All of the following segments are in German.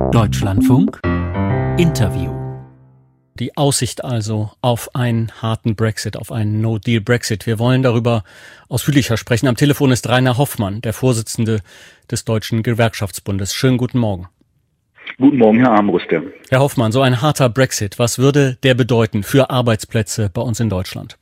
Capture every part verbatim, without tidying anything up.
Deutschlandfunk Interview. Die Aussicht also auf einen harten Brexit, auf einen No-Deal-Brexit. Wir wollen darüber ausführlicher sprechen. Am Telefon ist Rainer Hoffmann, der Vorsitzende des Deutschen Gewerkschaftsbundes. Schönen guten Morgen. Guten Morgen, Herr Armbruster. Herr Hoffmann, so ein harter Brexit, was würde der bedeuten für Arbeitsplätze bei uns in Deutschland?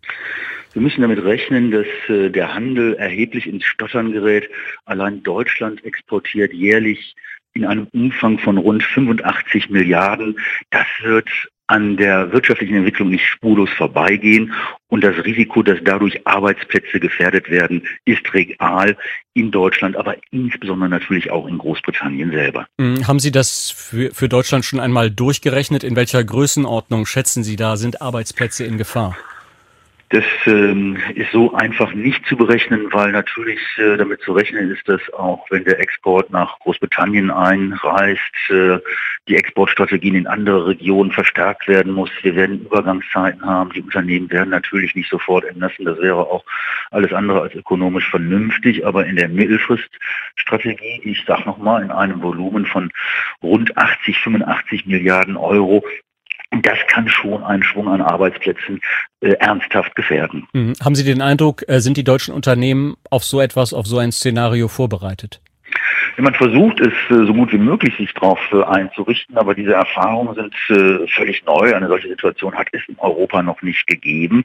Wir müssen damit rechnen, dass äh, der Handel erheblich ins Stottern gerät. Allein Deutschland exportiert jährlich in einem Umfang von rund fünfundachtzig Milliarden. Das wird an der wirtschaftlichen Entwicklung nicht spurlos vorbeigehen. Und das Risiko, dass dadurch Arbeitsplätze gefährdet werden, ist real in Deutschland, aber insbesondere natürlich auch in Großbritannien selber. Haben Sie das für, für Deutschland schon einmal durchgerechnet? In welcher Größenordnung schätzen Sie da, sind Arbeitsplätze in Gefahr? Das ähm, ist so einfach nicht zu berechnen, weil natürlich äh, damit zu rechnen ist, dass auch wenn der Export nach Großbritannien einreist, äh, die Exportstrategien in andere Regionen verstärkt werden muss. Wir werden Übergangszeiten haben. Die Unternehmen werden natürlich nicht sofort entlassen. Das wäre auch alles andere als ökonomisch vernünftig. Aber in der Mittelfriststrategie, ich sage nochmal, in einem Volumen von rund achtzig, fünfundachtzig Milliarden Euro, das kann schon einen Schwung an Arbeitsplätzen äh, ernsthaft gefährden. Mhm. Haben Sie den Eindruck, äh, sind die deutschen Unternehmen auf so etwas, auf so ein Szenario vorbereitet? Man versucht es äh, so gut wie möglich, sich darauf äh, einzurichten, aber diese Erfahrungen sind äh, völlig neu. Eine solche Situation hat es in Europa noch nicht gegeben.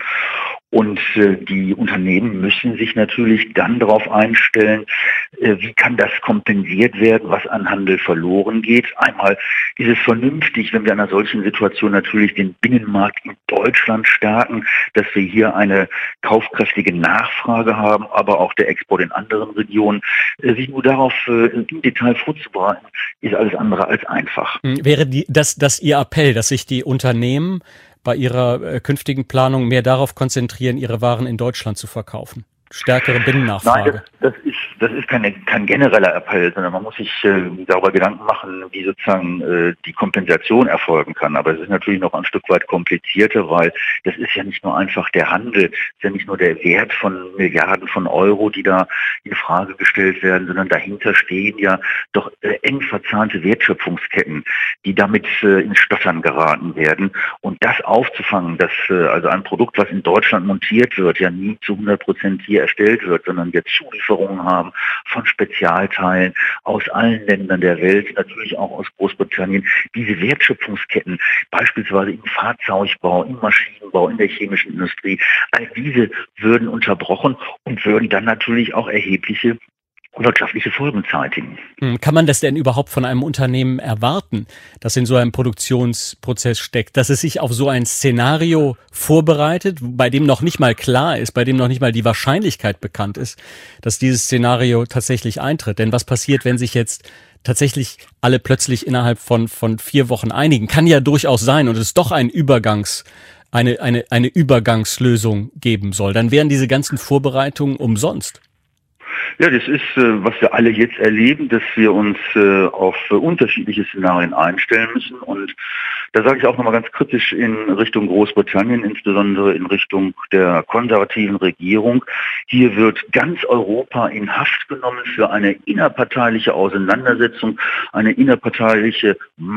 Und äh, die Unternehmen müssen sich natürlich dann darauf einstellen, äh, wie kann das kompensiert werden, was an Handel verloren geht. Einmal ist es vernünftig, wenn wir in einer solchen Situation natürlich den Binnenmarkt in Deutschland stärken, dass wir hier eine kaufkräftige Nachfrage haben, aber auch der Export in anderen Regionen. Äh, sich nur darauf äh, im Detail vorzubereiten, ist alles andere als einfach. Wäre die, das, das Ihr Appell, dass sich die Unternehmen bei ihrer äh, künftigen Planung mehr darauf konzentrieren, ihre Waren in Deutschland zu verkaufen? Stärkere Binnennachfrage? Nein, das, das ist das ist keine, kein genereller Appell, sondern man muss sich äh, darüber Gedanken machen, wie sozusagen äh, die Kompensation erfolgen kann. Aber es ist natürlich noch ein Stück weit komplizierter, weil das ist ja nicht nur einfach der Handel, es ist ja nicht nur der Wert von Milliarden von Euro, die da in Frage gestellt werden, sondern dahinter stehen ja doch äh, eng verzahnte Wertschöpfungsketten, die damit äh, ins Stottern geraten werden. Und das aufzufangen, dass äh, also ein Produkt, was in Deutschland montiert wird, ja nie zu hundert Prozent hier erstellt wird, sondern wir Zulieferungen haben von Spezialteilen aus allen Ländern der Welt, natürlich auch aus Großbritannien. Diese Wertschöpfungsketten, beispielsweise im Fahrzeugbau, im Maschinenbau, in der chemischen Industrie, all diese würden unterbrochen und würden dann natürlich auch erhebliche wirtschaftliche Folgen zeitigen. Kann man das denn überhaupt von einem Unternehmen erwarten, das in so einem Produktionsprozess steckt, dass es sich auf so ein Szenario vorbereitet, bei dem noch nicht mal klar ist, bei dem noch nicht mal die Wahrscheinlichkeit bekannt ist, dass dieses Szenario tatsächlich eintritt? Denn was passiert, wenn sich jetzt tatsächlich alle plötzlich innerhalb von, von vier Wochen einigen? Kann ja durchaus sein und es doch ein Übergangs, eine, eine, eine Übergangslösung geben soll. Dann wären diese ganzen Vorbereitungen umsonst. Ja, das ist, äh, was wir alle jetzt erleben, dass wir uns äh, auf äh, unterschiedliche Szenarien einstellen müssen. Und da sage ich auch nochmal ganz kritisch in Richtung Großbritannien, insbesondere in Richtung der konservativen Regierung. Hier wird ganz Europa in Haft genommen für eine innerparteiliche Auseinandersetzung, eine innerparteiliche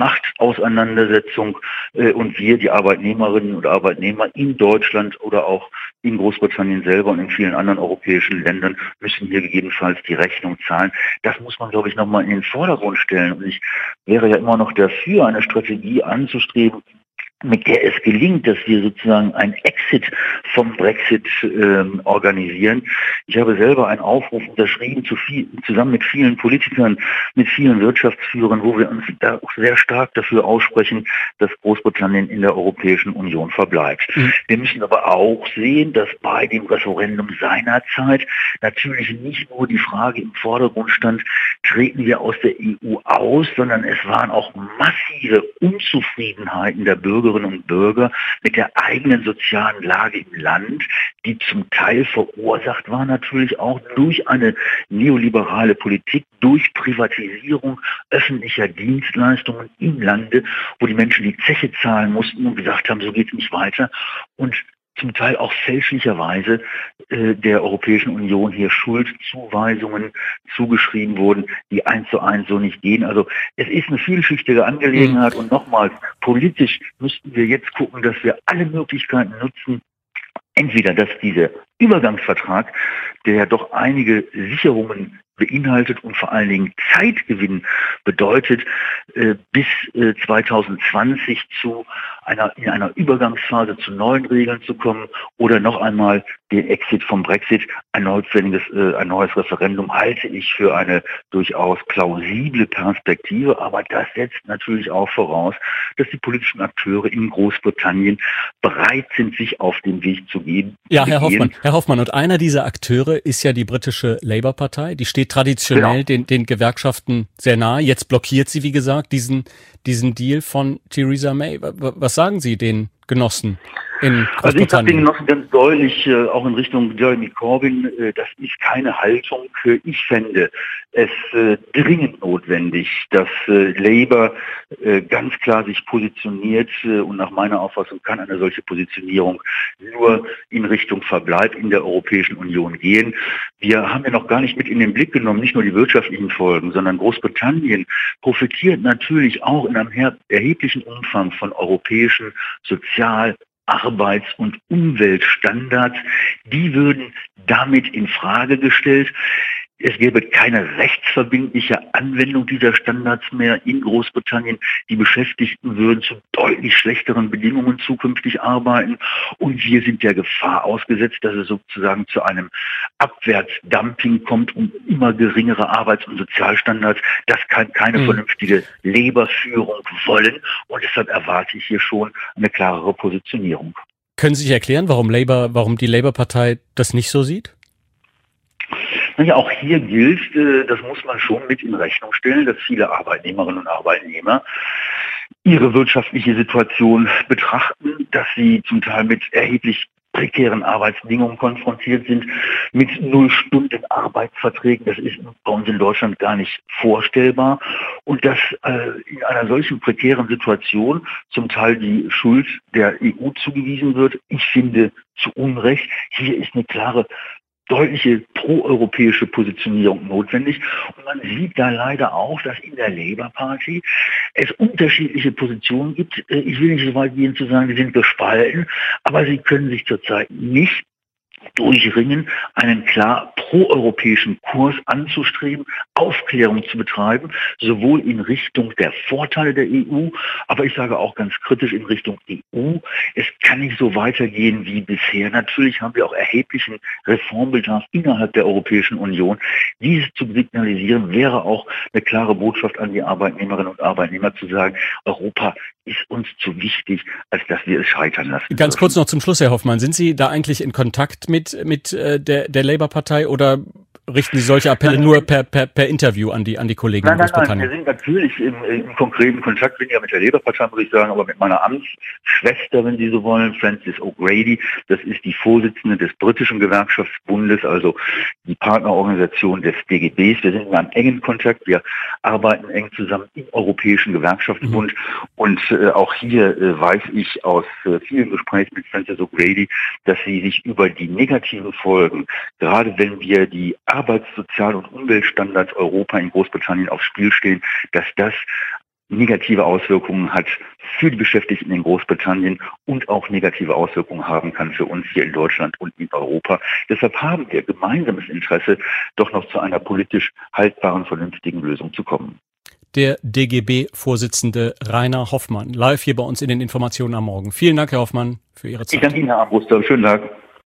Machtauseinandersetzung. Äh, und wir, die Arbeitnehmerinnen und Arbeitnehmer in Deutschland oder auch in Großbritannien selber und in vielen anderen europäischen Ländern, müssen hier gegebenenfalls die Rechnung zahlen. Das muss man, glaube ich, nochmal in den Vordergrund stellen. Und ich wäre ja immer noch dafür, eine Strategie anzustreben, mit der es gelingt, dass wir sozusagen ein Exit vom Brexit ähm, organisieren. Ich habe selber einen Aufruf unterschrieben, zu viel, zusammen mit vielen Politikern, mit vielen Wirtschaftsführern, wo wir uns da auch sehr stark dafür aussprechen, dass Großbritannien in der Europäischen Union verbleibt. Mhm. Wir müssen aber auch sehen, dass bei dem Referendum seinerzeit natürlich nicht nur die Frage im Vordergrund stand, treten wir aus der E U aus, sondern es waren auch massive Unzufriedenheiten der Bürgerinnen und Bürger mit der eigenen sozialen Lage im Land, die zum Teil verursacht war natürlich auch durch eine neoliberale Politik, durch Privatisierung öffentlicher Dienstleistungen im Lande, wo die Menschen die Zeche zahlen mussten und gesagt haben, so geht es nicht weiter. Und zum Teil auch fälschlicherweise der Europäischen Union hier Schuldzuweisungen zugeschrieben wurden, die eins zu eins so nicht gehen. Also es ist eine vielschichtige Angelegenheit, mhm. und nochmals, politisch müssten wir jetzt gucken, dass wir alle Möglichkeiten nutzen, entweder, dass dieser Übergangsvertrag, der ja doch einige Sicherungen beinhaltet und vor allen Dingen Zeitgewinn bedeutet, äh, bis äh, zwanzig zwanzig zu einer, in einer Übergangsphase zu neuen Regeln zu kommen oder noch einmal den Exit vom Brexit, ein notwendiges, äh, ein neues Referendum halte ich für eine durchaus plausible Perspektive, aber das setzt natürlich auch voraus, dass die politischen Akteure in Großbritannien bereit sind, sich auf den Weg zu geben. Ja, Herr Hoffmann, Herr Hoffmann, und einer dieser Akteure ist ja die britische Labour-Partei, die steht traditionell genau. den, den Gewerkschaften sehr nahe. Jetzt blockiert sie, wie gesagt, diesen, diesen Deal von Theresa May. Was sagen Sie den Genossen in Großbritannien? Also ich sage den Genossen ganz deutlich, äh, auch in Richtung Jeremy Corbyn, äh, das ist keine Haltung. Äh, ich fände es äh, dringend notwendig, dass äh, Labour äh, ganz klar sich positioniert, äh, und nach meiner Auffassung kann eine solche Positionierung nur in Richtung Verbleib in der Europäischen Union gehen. Wir haben ja noch gar nicht mit in den Blick genommen, nicht nur die wirtschaftlichen Folgen, sondern Großbritannien profitiert natürlich auch in einem erheblichen Umfang von europäischen Sozial-, Arbeits- und Umweltstandards. Die würden damit in Frage gestellt. Es gäbe keine rechtsverbindliche Anwendung dieser Standards mehr in Großbritannien. Die Beschäftigten würden zu deutlich schlechteren Bedingungen zukünftig arbeiten. Und wir sind der Gefahr ausgesetzt, dass es sozusagen zu einem Abwärtsdumping kommt und immer geringere Arbeits- und Sozialstandards. Das kann keine mhm. vernünftige Labour-Führung wollen. Und deshalb erwarte ich hier schon eine klarere Positionierung. Können Sie sich erklären, warum Labour, warum die Labour-Partei das nicht so sieht? Naja, auch hier gilt, äh, das muss man schon mit in Rechnung stellen, dass viele Arbeitnehmerinnen und Arbeitnehmer ihre wirtschaftliche Situation betrachten, dass sie zum Teil mit erheblich prekären Arbeitsbedingungen konfrontiert sind, mit Null-Stunden-Arbeitsverträgen. Das ist bei uns in Deutschland gar nicht vorstellbar. Und dass äh, in einer solchen prekären Situation zum Teil die Schuld der E U zugewiesen wird, ich finde zu Unrecht. Hier ist eine klare deutliche proeuropäische Positionierung notwendig. Und man sieht da leider auch, dass in der Labour Party es unterschiedliche Positionen gibt. Ich will nicht so weit gehen zu sagen, die sind gespalten, aber sie können sich zurzeit nicht durchringen, einen klar proeuropäischen Kurs anzustreben, Aufklärung zu betreiben, sowohl in Richtung der Vorteile der E U, aber ich sage auch ganz kritisch in Richtung E U. Es kann nicht so weitergehen wie bisher. Natürlich haben wir auch erheblichen Reformbedarf innerhalb der Europäischen Union. Dieses zu signalisieren wäre auch eine klare Botschaft an die Arbeitnehmerinnen und Arbeitnehmer zu sagen, Europa ist uns zu wichtig, als dass wir es scheitern lassen. Ganz kurz noch zum Schluss, Herr Hoffmann. Sind Sie da eigentlich in Kontakt mit, mit äh, der, der Labour-Partei oder richten Sie solche Appelle nein, nur per, per, per Interview an die, an die Kollegen nein, in Großbritannien? Nein, nein, wir sind natürlich im, im konkreten Kontakt, weniger mit der Labour-Partei, muss ich sagen, aber mit meiner Amtsschwester, wenn Sie so wollen, Frances O'Grady. Das ist die Vorsitzende des britischen Gewerkschaftsbundes, also die Partnerorganisation des D G Bs. Wir sind in einem engen Kontakt. Wir arbeiten eng zusammen im Europäischen Gewerkschaftsbund. Mhm. Und äh, auch hier äh, weiß ich aus äh, vielen Gesprächen mit Frances O'Grady, dass sie sich über die negativen Folgen, gerade wenn wir die Arbeits-, Sozial- und Umweltstandards Europa in Großbritannien aufs Spiel stehen, dass das negative Auswirkungen hat für die Beschäftigten in Großbritannien und auch negative Auswirkungen haben kann für uns hier in Deutschland und in Europa. Deshalb haben wir gemeinsames Interesse, doch noch zu einer politisch haltbaren, vernünftigen Lösung zu kommen. Der D G B-Vorsitzende Rainer Hoffmann, live hier bei uns in den Informationen am Morgen. Vielen Dank, Herr Hoffmann, für Ihre Zeit. Ich danke Ihnen, Herr Armbruster. Schönen Tag.